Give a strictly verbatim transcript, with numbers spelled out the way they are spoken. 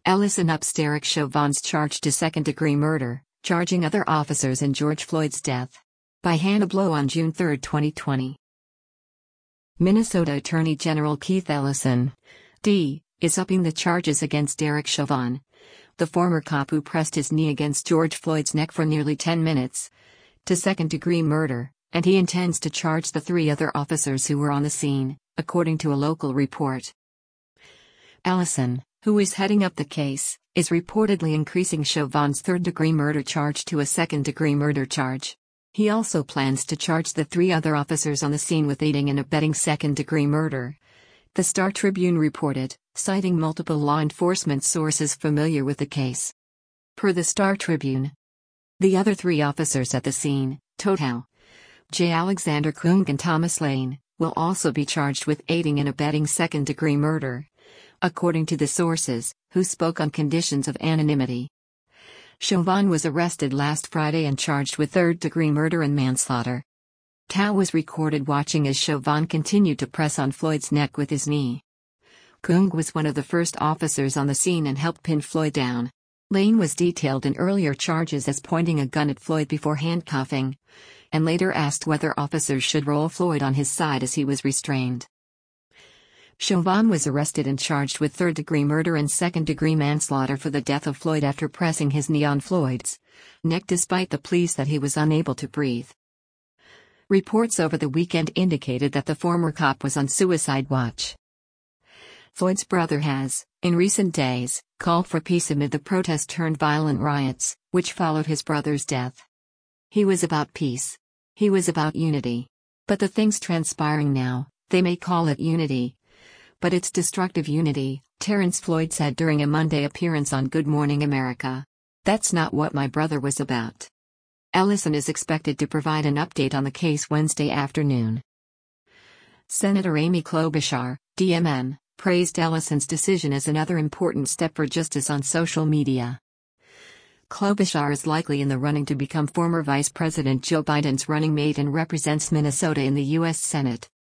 Ellison ups Derek Chauvin's charge to second-degree murder, charging other officers in George Floyd's death. By Hannah Blow on June third, twenty twenty. Minnesota Attorney General Keith Ellison, D, is upping the charges against Derek Chauvin, the former cop who pressed his knee against George Floyd's neck for nearly ten minutes, to second-degree murder, and he intends to charge the three other officers who were on the scene, according to a local report. Ellison, who is heading up the case, is reportedly increasing Chauvin's third-degree murder charge to a second-degree murder charge. He also plans to charge the three other officers on the scene with aiding and abetting second-degree murder. The Star Tribune reported, citing multiple law enforcement sources familiar with the case. Per the Star Tribune, the other three officers at the scene, Toto J. Alexander Kueng and Thomas Lane, will also be charged with aiding and abetting second-degree murder, according to the sources, who spoke on conditions of anonymity. Chauvin was arrested last Friday and charged with third-degree murder and manslaughter. Tao was recorded watching as Chauvin continued to press on Floyd's neck with his knee. Kueng was one of the first officers on the scene and helped pin Floyd down. Lane was detailed in earlier charges as pointing a gun at Floyd before handcuffing, and later asked whether officers should roll Floyd on his side as he was restrained. Chauvin was arrested and charged with third-degree murder and second-degree manslaughter for the death of Floyd after pressing his knee on Floyd's neck despite the pleas that he was unable to breathe. Reports over the weekend indicated that the former cop was on suicide watch. Floyd's brother has, in recent days, called for peace amid the protest-turned-violent riots, which followed his brother's death. He was about peace. He was about unity. But the things transpiring now, they may call it unity, but it's destructive unity, Terrence Floyd said during a Monday appearance on Good Morning America. That's not what my brother was about. Ellison is expected to provide an update on the case Wednesday afternoon. Senator Amy Klobuchar, D M N, praised Ellison's decision as another important step for justice on social media. Klobuchar is likely in the running to become former Vice President Joe Biden's running mate and represents Minnesota in the U S Senate.